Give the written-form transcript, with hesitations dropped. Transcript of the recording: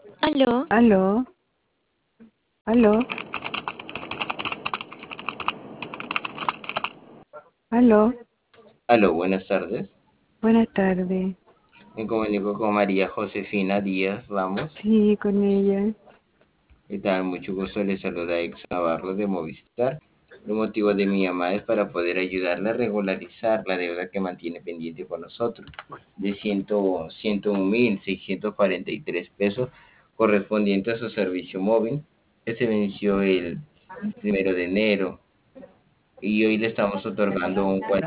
Aló, Aló, aló, aló. Aló, buenas tardes. Buenas tardes. Me comunico con María Josefina Díaz Ramos. Sí, con ella. ¿Qué tal? Mucho gusto. Les saluda Ex Navarro de Movistar. El motivo de mi llamada es para poder ayudarle a regularizar la deuda que mantiene pendiente con nosotros de 101.643 pesos correspondiente a su servicio móvil que se venció el 1 de enero y hoy le estamos otorgando un